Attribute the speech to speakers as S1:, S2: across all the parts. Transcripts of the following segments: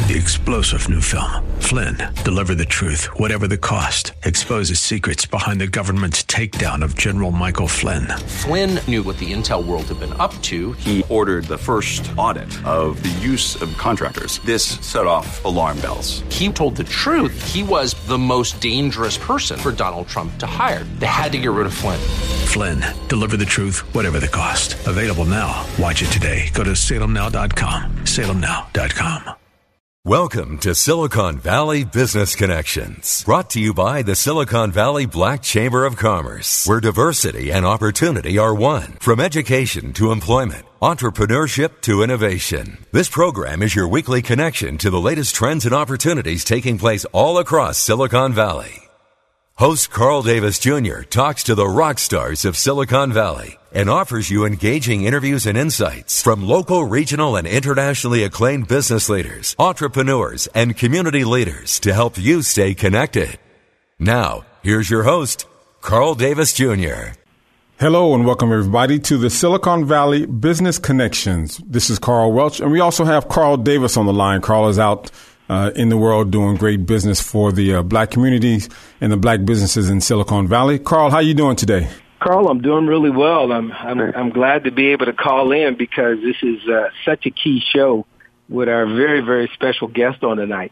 S1: The explosive new film, Flynn, deliver the truth, whatever the cost, exposes secrets behind the government's takedown of General Michael Flynn.
S2: Flynn knew what the intel world had been up to.
S3: He ordered the first audit of the use of contractors. This set off alarm bells.
S2: He told the truth. He was the most dangerous person for Donald Trump to hire. They had to get rid of Flynn.
S1: Flynn, deliver the truth, whatever the cost. Available now. Watch it today. Go to salemnow.com. salemnow.com.
S4: Welcome to Silicon Valley Business Connections, brought to you by the Silicon Valley Black Chamber of Commerce, where diversity and opportunity are one, from education to employment, entrepreneurship to innovation. This program is your weekly connection to the latest trends and opportunities taking place all across Silicon Valley. Host Carl Davis Jr. talks to the rock stars of Silicon Valley and offers you engaging interviews and insights from local, regional, and internationally acclaimed business leaders, entrepreneurs, and community leaders to help you stay connected. Now, here's your host, Carl Davis Jr.
S5: Hello and welcome everybody to the Silicon Valley Business Connections. This is Carl Welch, and we also have Carl Davis on the line. Carl is out in the world doing great business for the black communities and the black businesses in Silicon Valley. Carl, how you doing today?
S6: Carl, I'm doing really well. I'm glad to be able to call in because this is such a key show with our very, very special guest on tonight.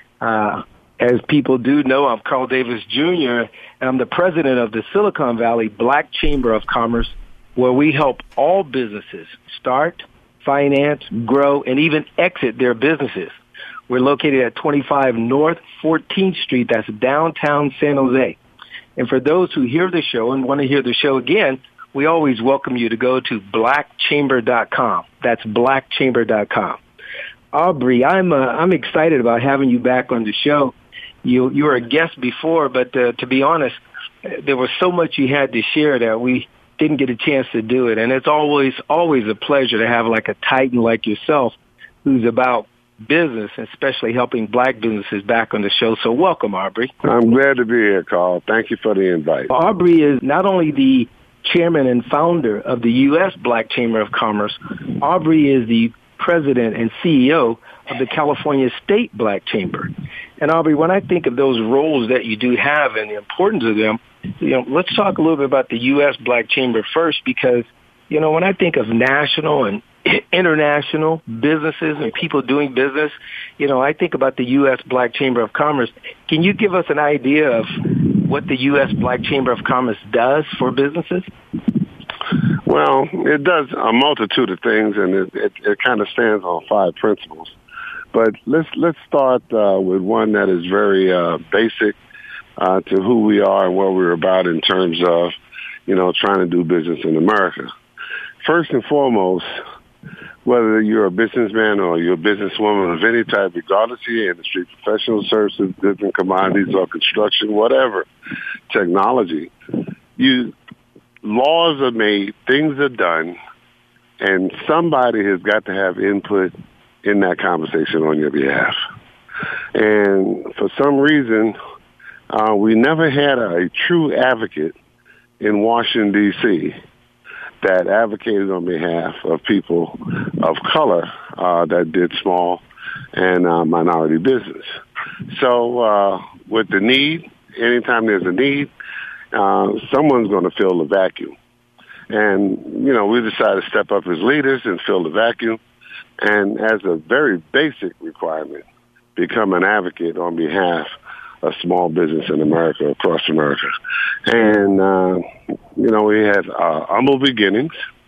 S6: As people do know, I'm Carl Davis Jr., and I'm the president of the Silicon Valley Black Chamber of Commerce, where we help all businesses start, finance, grow, and even exit their businesses. We're located at 25 North 14th Street. That's downtown San Jose. And for those who hear the show and want to hear the show again, we always welcome you to go to blackchamber.com. That's blackchamber.com. Aubrey, I'm excited about having you back on the show. You were a guest before, but to be honest, there was so much you had to share that we didn't get a chance to do it. And it's always a pleasure to have like a titan like yourself who's about business, especially helping black businesses back on the show. So welcome, Aubrey.
S7: I'm glad to be here, Carl. Thank you for the invite.
S6: Aubrey is not only the chairman and founder of the U.S. Black Chamber of Commerce, Aubrey is the president and CEO of the California State Black Chamber. And Aubrey, when I think of those roles that you do have and the importance of them, let's talk a little bit about the U.S. Black Chamber first, because, when I think of national and international businesses and people doing business, I think about the U.S. Black Chamber of Commerce. Can you give us an idea of what the U.S. Black Chamber of Commerce does for businesses?
S7: Well, it does a multitude of things, and it kind of stands on 5 principles. But let's start with one that is very basic to who we are and what we're about in terms of, trying to do business in America. First and foremost, whether you're a businessman or you're a businesswoman of any type, regardless of your industry, professional services, different commodities or construction, whatever, technology, laws are made, things are done, and somebody has got to have input in that conversation on your behalf. And for some reason, we never had a true advocate in Washington, D.C., that advocated on behalf of people of color that did small and minority business. So with the need, anytime there's a need, someone's going to fill the vacuum. And, we decided to step up as leaders and fill the vacuum. And as a very basic requirement, become an advocate on behalf of small business in America, across America. And, we had humble beginnings.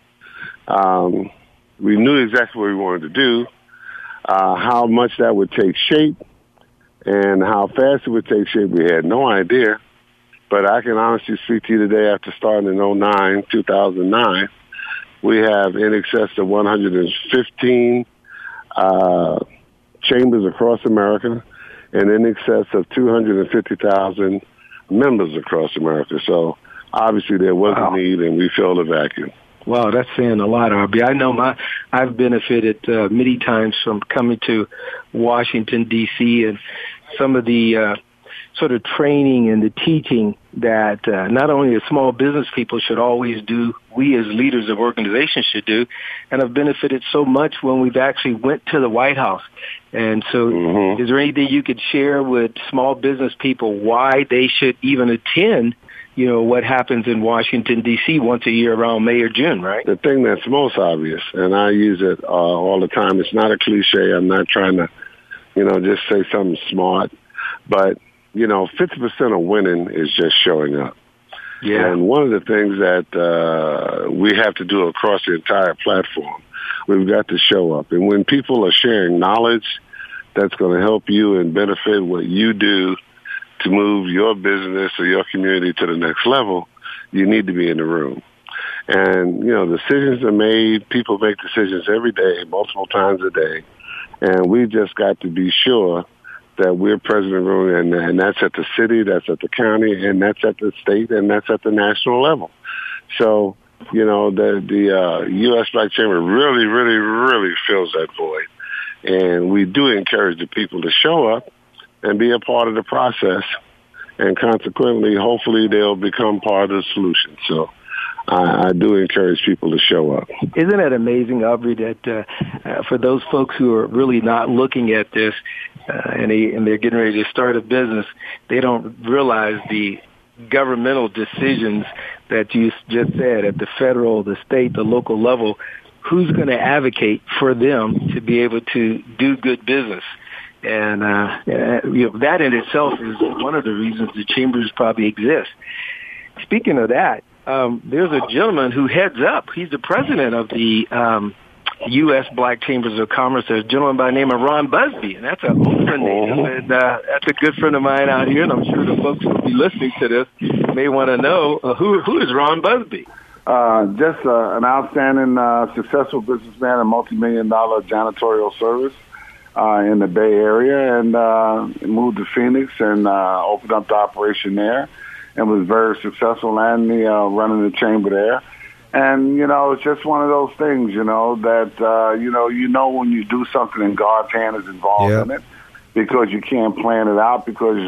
S7: We knew exactly what we wanted to do, how much that would take shape, and how fast it would take shape. We had no idea. But I can honestly speak to you today, after starting in 2009, we have in excess of 115 chambers across America and in excess of 250,000 members across America. So obviously there was a need, and we filled a vacuum.
S6: Wow, that's saying a lot, Aubrey. I know I've benefited many times from coming to Washington, D.C., and some of the sort of training and the teaching that not only the small business people should always do, we as leaders of organizations should do, and have benefited so much when we've actually went to the White House. And so is there anything you could share with small business people why they should even attend, what happens in Washington, D.C. once a year around May or June, right?
S7: The thing that's most obvious, and I use it all the time, it's not a cliche. I'm not trying to, just say something smart. But, 50% of winning is just showing up. Yeah. And one of the things that we have to do across the entire platform, we've got to show up. And when people are sharing knowledge that's going to help you and benefit what you do to move your business or your community to the next level, you need to be in the room. And, decisions are made. People make decisions every day, multiple times a day. And we just got to be sure that we're present in the room, and that's at the city, that's at the county, and that's at the state, and that's at the national level. So, the U.S. Black Chamber really, really, really fills that void. And we do encourage the people to show up and be a part of the process. And consequently, hopefully, they'll become part of the solution. So I do encourage people to show up.
S6: Isn't it amazing, Aubrey, that for those folks who are really not looking at this and they're getting ready to start a business, they don't realize the governmental decisions that you just said at the federal, the state, the local level, who's going to advocate for them to be able to do good business. And that in itself is one of the reasons the chambers probably exist. Speaking of that, there's a gentleman who heads up. He's the president of the U.S. Black Chambers of Commerce. There's a gentleman by the name of Ron Busby, and that's an old friend name. And that's a good friend of mine out here, and I'm sure the folks who will be listening to this may want to know who is Ron Busby.
S8: Just an outstanding, successful businessman and multi-million-dollar janitorial service in the Bay Area, and moved to Phoenix and opened up the operation there, and was very successful and running the chamber there. And, it's just one of those things, that, when you do something and God's hand is involved in it, because you can't plan it out, because,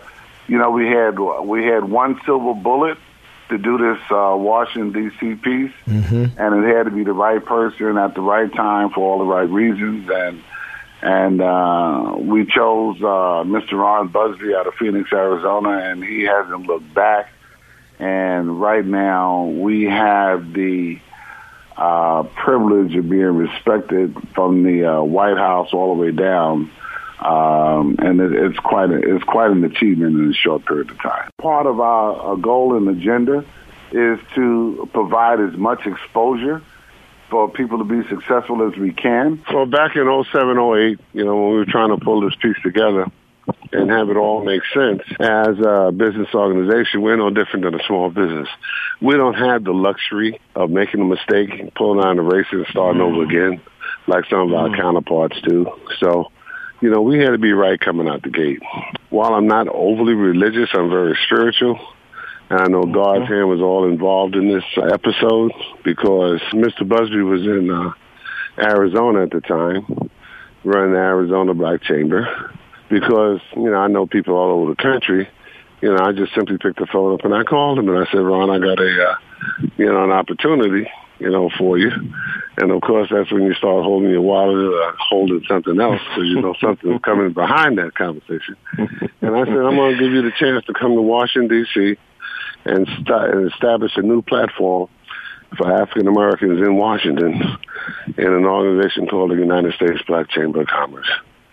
S8: we had one silver bullet to do this Washington, D.C. piece, and it had to be the right person at the right time for all the right reasons. And we chose Mr. Ron Busby out of Phoenix, Arizona, and he hasn't looked back. And right now we have the privilege of being respected from the White House all the way down. And it's quite an achievement in a short period of time. Part of our goal and agenda is to provide as much exposure for people to be successful as we can.
S7: So back in 07, 08, when we were trying to pull this piece together and have it all make sense, as a business organization, we're no different than a small business. We don't have the luxury of making a mistake, pulling on the races and starting over again like some of our counterparts do. So, we had to be right coming out the gate. While I'm not overly religious, I'm very spiritual. And I know God's hand was all involved in this episode, because Mr. Busby was in Arizona at the time, running the Arizona Black Chamber. Because, I know people all over the country, I just simply picked the phone up and I called him and I said, Ron, I got an opportunity, for you. And of course, that's when you start holding your wallet or holding something else, so something's coming behind that conversation. And I said, I'm going to give you the chance to come to Washington, D.C., and establish a new platform for African Americans in Washington in an organization called the United States Black Chamber of Commerce.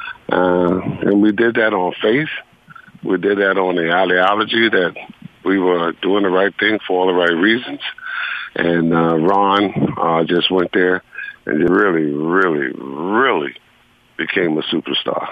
S7: And we did that on faith. We did that on the ideology that we were doing the right thing for all the right reasons. And Ron just went there and really, really, really became a superstar.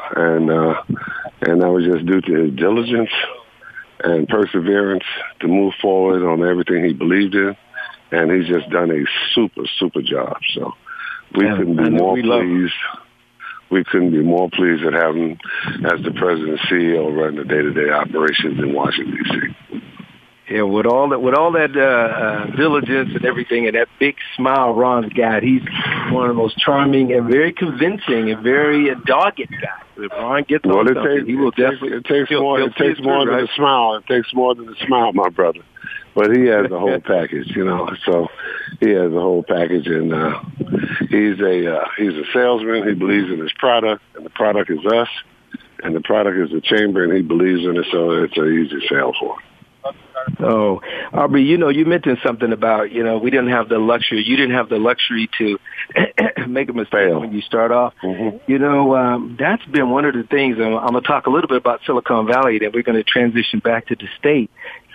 S7: And that was just due to his diligence and perseverance to move forward on everything he believed in. And he's just done a super, super job. So we couldn't be more pleased. We couldn't be more pleased at having him as the president and CEO running the day-to-day operations in Washington, D.C.
S6: Yeah, with all that diligence and everything, and that big smile Ron's got, he's one of the most charming and very convincing and very dogged guy. If Ron gets on something, he will definitely.
S7: It takes more than a smile. It takes more than a smile, my brother. But he has the whole package, So he has the whole package, and he's a salesman. He believes in his product, and the product is us, and the product is the chamber, and he believes in it. So it's an easy sale for him.
S6: Oh, Aubrey, you mentioned something about, we didn't have the luxury. You didn't have the luxury to make a mistake when you start off.
S7: Mm-hmm.
S6: That's been one of the things. I'm going to talk a little bit about Silicon Valley, then we're going to transition back to the state.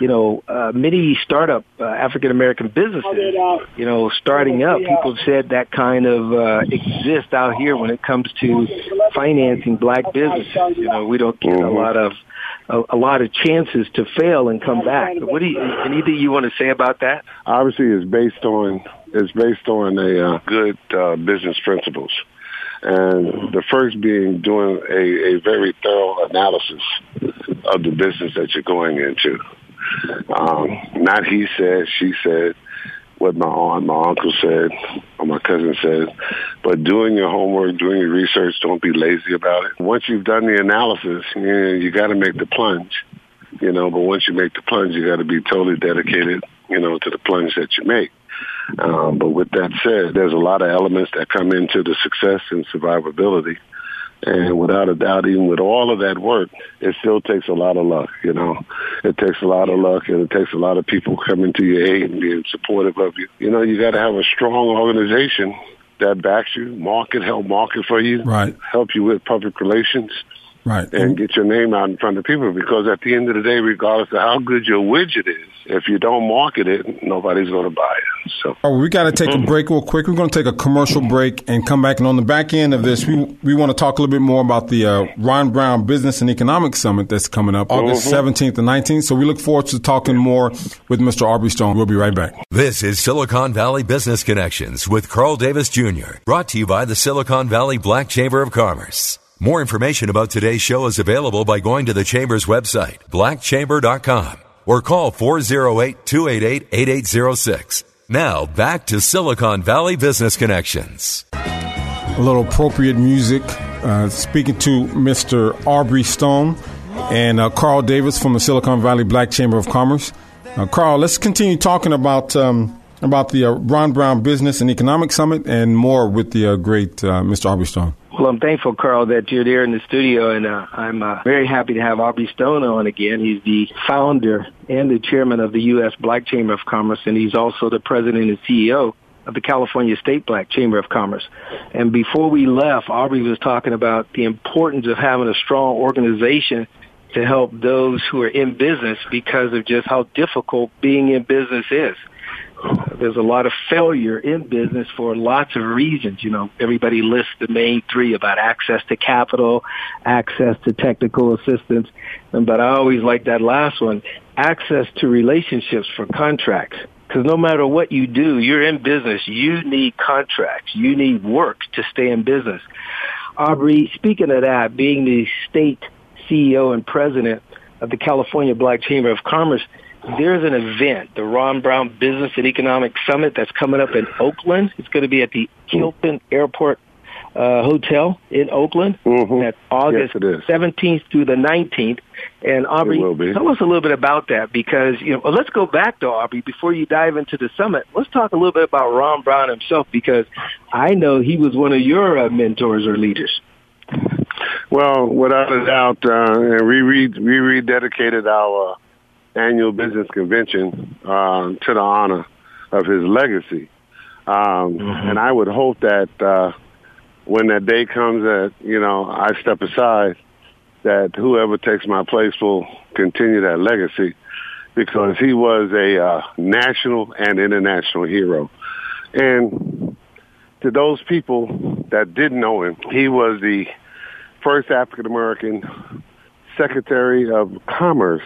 S6: Many startup African-American businesses, starting up, people have said that kind of exists out here when it comes to financing black businesses. We don't get a lot of chances to fail and come back. What anything you want to say about that?
S7: Obviously, it's based on a good business principles, and the first being doing a very thorough analysis of the business that you're going into. Not he said, she said, what my aunt, my uncle said, or my cousin said, but doing your homework, doing your research, don't be lazy about it. Once you've done the analysis, you got to make the plunge, but once you make the plunge, you got to be totally dedicated, to the plunge that you make. But with that said, there's a lot of elements that come into the success and survivability. And without a doubt, even with all of that work, it still takes a lot of luck, It takes a lot of luck, and it takes a lot of people coming to your aid and being supportive of you. You got to have a strong organization that backs you, help market for you,
S5: right,
S7: help you with public relations,
S5: right,
S7: and get your name out in front of people. Because at the end of the day, regardless of how good your widget is, if you don't market it, nobody's going to buy it. So,
S5: we got to take a break real quick. We're going to take a commercial break and come back. And on the back end of this, we want to talk a little bit more about the Ron Brown Business and Economic Summit that's coming up August 17th and 19th. So we look forward to talking more with Mr. Aubrey Stone. We'll be right back.
S4: This is Silicon Valley Business Connections with Carl Davis Jr., brought to you by the Silicon Valley Black Chamber of Commerce. More information about today's show is available by going to the Chamber's website, blackchamber.com, or call 408-288-8806. Now, back to Silicon Valley Business Connections.
S5: A little appropriate music, speaking to Mr. Aubrey Stone and Carl Davis from the Silicon Valley Black Chamber of Commerce. Carl, let's continue talking about the Ron Brown Business and Economic Summit and more with the great Mr. Aubrey Stone.
S6: Well, I'm thankful, Carl, that you're there in the studio, and I'm very happy to have Aubrey Stone on again. He's the founder and the chairman of the U.S. Black Chamber of Commerce, and he's also the president and CEO of the California State Black Chamber of Commerce. And before we left, Aubrey was talking about the importance of having a strong organization to help those who are in business because of just how difficult being in business is. There's a lot of failure in business for lots of reasons. Everybody lists the main three about access to capital, access to technical assistance. But I always like that last one, access to relationships for contracts. Because no matter what you do, you're in business. You need contracts. You need work to stay in business. Aubrey, speaking of that, being the state CEO and president of the California Black Chamber of Commerce, there's an event, the Ron Brown Business and Economic Summit, that's coming up in Oakland. It's going to be at the Hilton Airport Hotel in Oakland.
S7: Mm-hmm.
S6: That's August 17th through the 19th. And Aubrey, tell us a little bit about that because, let's go back to Aubrey before you dive into the summit. Let's talk a little bit about Ron Brown himself because I know he was one of your mentors or leaders.
S7: Well, without a doubt, and we rededicated our annual business convention to the honor of his legacy. And I would hope that when that day comes that, I step aside, that whoever takes my place will continue that legacy because he was a national and international hero. And to those people that didn't know him, he was the first African-American Secretary of Commerce.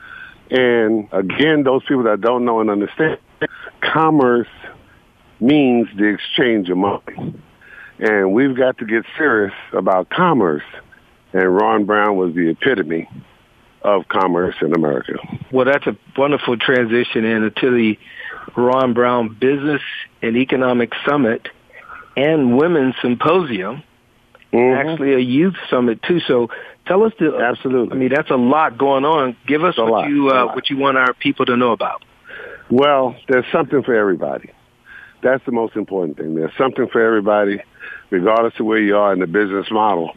S7: And again, those people that don't know and understand, commerce means the exchange of money. And we've got to get serious about commerce. And Ron Brown was the epitome of commerce in America.
S6: Well, that's a wonderful transition into the Ron Brown Business and Economic Summit and Women's Symposium actually a youth summit too. So tell us
S7: Absolutely.
S6: I mean, that's a lot going on. Give us what you want our people to know about.
S7: Well, there's something for everybody. That's the most important thing. There's something for everybody, regardless of where you are in the business model.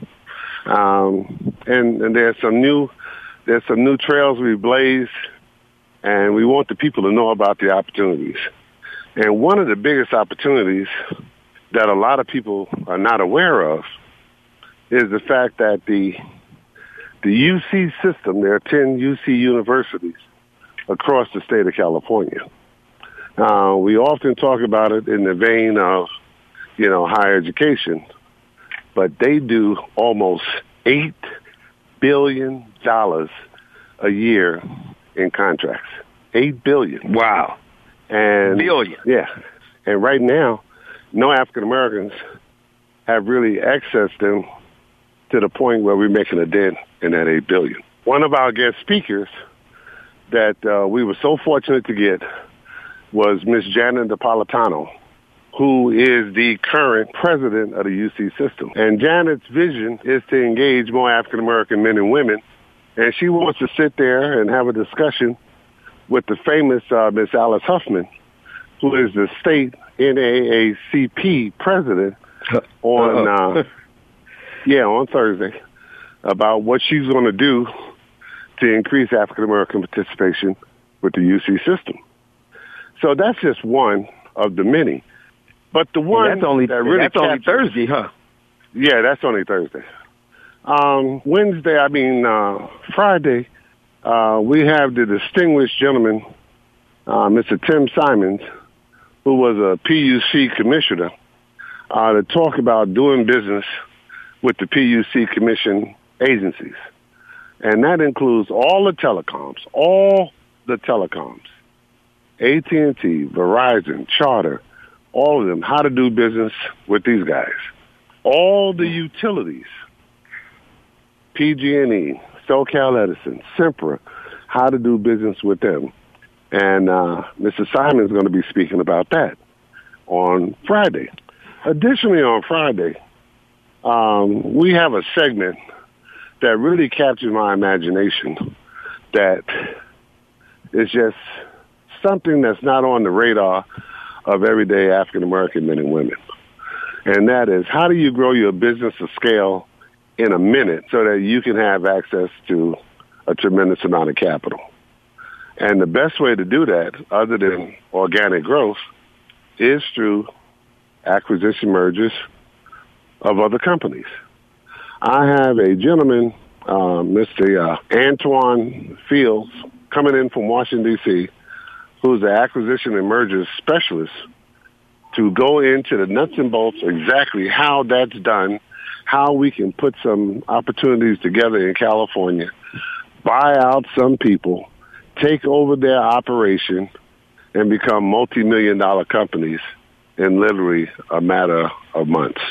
S7: And there's some new trails we blazed, and we want the people to know about the opportunities. And one of the biggest opportunities that a lot of people are not aware of is the fact that the UC system, there are 10 UC universities across the state of California. We often talk about it in the vein of, higher education, but they do almost $8 billion a year in contracts. $8 billion.
S6: Wow.
S7: And
S6: billion.
S7: Yeah. And right now, no African Americans have really accessed them to the point where we're making a dent in that $8 billion. One of our guest speakers that we were so fortunate to get was Miss Janet Napolitano, who is the current president of the UC system. And Janet's vision is to engage more African American men and women, and she wants to sit there and have a discussion with the famous Miss Alice Huffman, who is the state NAACP president, on Thursday, about what she's going to do to increase African American participation with the UC system. So that's just one of the many. But the one
S6: that's only Thursday, huh?
S7: Yeah, that's only Thursday. Friday, we have the distinguished gentleman, Mr. Tim Simons, who was a PUC commissioner, to talk about doing business with the PUC commission agencies. And that includes all the telecoms, AT&T, Verizon, Charter, all of them, how to do business with these guys. All the utilities, PG&E, SoCal Edison, Sempra, how to do business with them. And Mr. Simon is going to be speaking about that on Friday. Additionally, on Friday, we have a segment that really captured my imagination that is just something that's not on the radar of everyday African-American men and women. And that is, how do you grow your business to scale in a minute so that you can have access to a tremendous amount of capital? And the best way to do that, other than organic growth, is through acquisition mergers of other companies. I have a gentleman, Mr. Antoine Fields, coming in from Washington, D.C., who's the acquisition and mergers specialist, to go into the nuts and bolts exactly how that's done, how we can put some opportunities together in California, buy out some people, take over their operation, and become multi-million-dollar companies in literally a matter of months.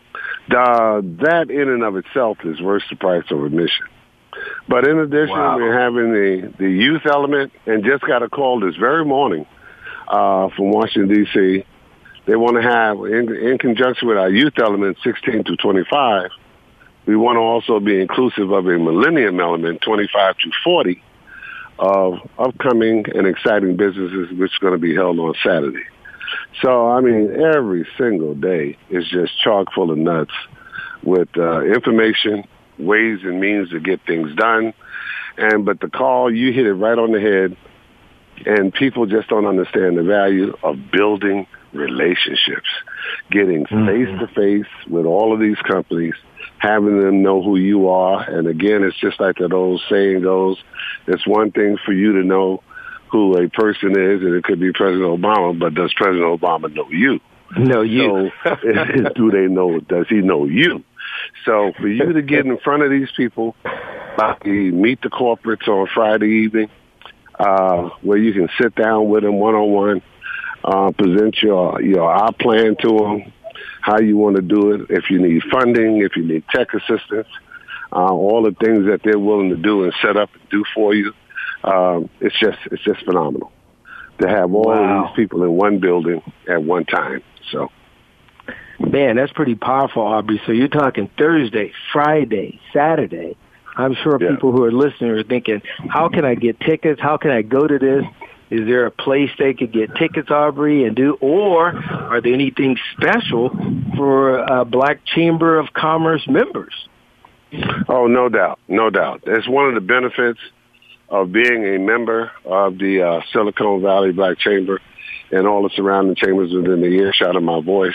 S7: That in and of itself is worth the price of admission. But in addition, we're having the youth element, and just got a call this very morning from Washington, D.C. They want to have, in conjunction with our youth element, 16 to 25, we want to also be inclusive of a millennium element, 25 to 40, of upcoming and exciting businesses, which is going to be held on Saturday. So, I mean, every single day is just chock full of nuts with information, ways and means to get things done. But the call, you hit it right on the head, and people just don't understand the value of building relationships, getting face-to-face with all of these companies, having them know who you are. And again, it's just like that old saying goes, it's one thing for you to know who a person is, and it could be President Obama, but does President Obama know you?
S6: Know you.
S7: So, does he know you? So for you to get in front of these people, like meet the corporates on Friday evening, where you can sit down with them one-on-one, present our plan to them, how you want to do it, if you need funding, if you need tech assistance, all the things that they're willing to do and set up and do for you. It's just phenomenal to have all of these people in one building at one time. So
S6: Man, that's pretty powerful, Aubrey. So you're talking Thursday, Friday, Saturday. I'm sure people who are listening are thinking, how can I get tickets? How can I go to this? Is there a place they could get tickets, Aubrey, and do? Or are there anything special for Black Chamber of Commerce members?
S7: Oh, no doubt. No doubt. It's one of the benefits of being a member of the Silicon Valley Black Chamber and all the surrounding chambers within the earshot of my voice.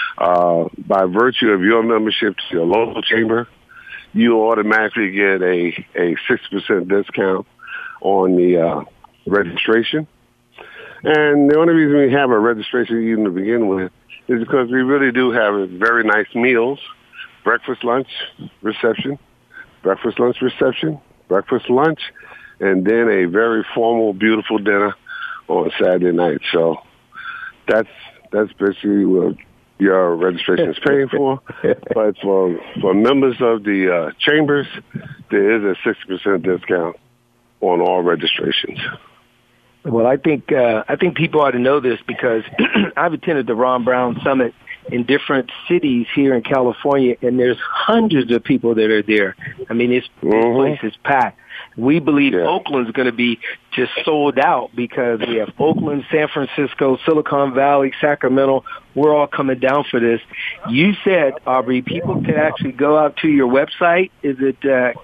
S7: By virtue of your membership to your local chamber, you automatically get a 6% discount on the registration. And the only reason we have a registration even to begin with is because we really do have very nice meals, breakfast, lunch, reception, breakfast, lunch, reception, breakfast, lunch, and then a very formal, beautiful dinner on Saturday night. So that's basically what your registration is paying for. But for members of the chambers, there is a 6% discount on all registrations.
S6: Well, I think people ought to know this because I've attended the Ron Brown Summit in different cities here in California, and there's hundreds of people that are there. I mean, this place is packed. We believe Oakland's going to be just sold out because we have Oakland, San Francisco, Silicon Valley, Sacramento. We're all coming down for this. You said, Aubrey, people can actually go out to your website. Is it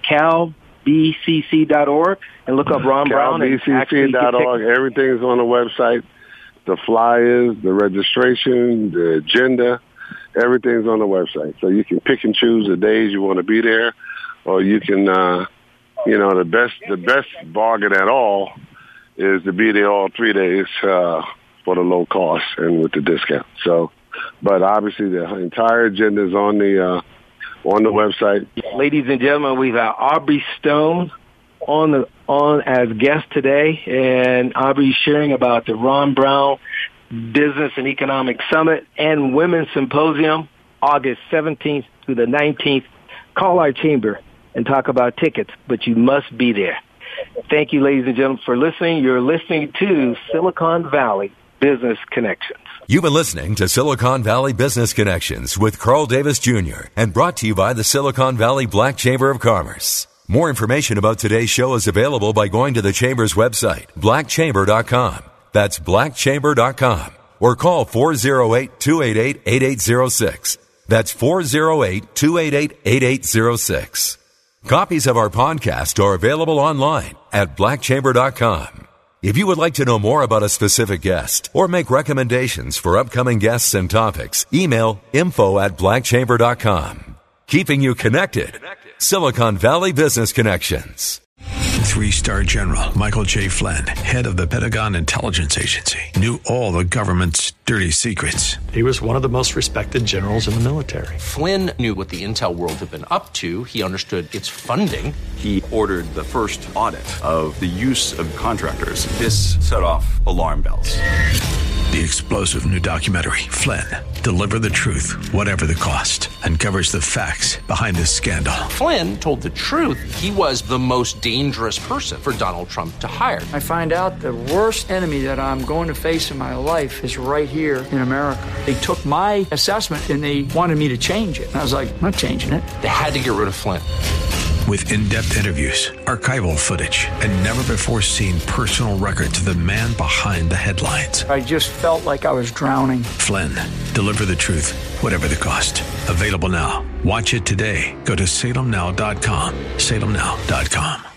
S6: calbcc.org and look up Ron Brown?
S7: calbcc.org. Everything's on the website. The flyers, the registration, the agenda, everything's on the website. So you can pick and choose the days you want to be there, or you can, the best bargain at all is to be there all 3 days for the low cost and with the discount. So, but obviously the entire agenda is on the website.
S6: Ladies and gentlemen, we've got Aubrey Stone on as guest today, and Aubrey sharing about the Ron Brown Business and Economic Summit and Women's Symposium, August 17th through the 19th. Call our chamber and talk about tickets, but you must be there. Thank you, ladies and gentlemen, for listening. You're listening to Silicon Valley Business Connections.
S4: You've been listening to Silicon Valley Business Connections with Carl Davis Jr. and brought to you by the Silicon Valley Black Chamber of Commerce. More information about today's show is available by going to the Chamber's website, blackchamber.com. That's blackchamber.com. Or call 408-288-8806. That's 408-288-8806. Copies of our podcast are available online at blackchamber.com. If you would like to know more about a specific guest or make recommendations for upcoming guests and topics, email info@blackchamber.com. Keeping you connected. Silicon Valley Business Connections.
S1: 3-star General Michael J. Flynn, head of the Pentagon Intelligence Agency, knew all the government's dirty secrets.
S9: He was one of the most respected generals in the military.
S2: Flynn knew what the intel world had been up to. He understood its funding.
S3: He ordered the first audit of the use of contractors. This set off alarm bells.
S1: The explosive new documentary, Flynn, Deliver the Truth, Whatever the Cost, uncovers the facts behind this scandal.
S2: Flynn told the truth. He was the most dangerous person for Donald Trump to hire.
S10: I find out the worst enemy that I'm going to face in my life is right here in America. They took my assessment and they wanted me to change it. And I was like, I'm not changing it.
S2: They had to get rid of Flynn.
S1: With in-depth interviews, archival footage, and never-before-seen personal records of the man behind the headlines.
S10: I just felt like I was drowning.
S1: Flynn, Deliver the Truth, Whatever the Cost. Available now. Watch it today. Go to salemnow.com. salemnow.com.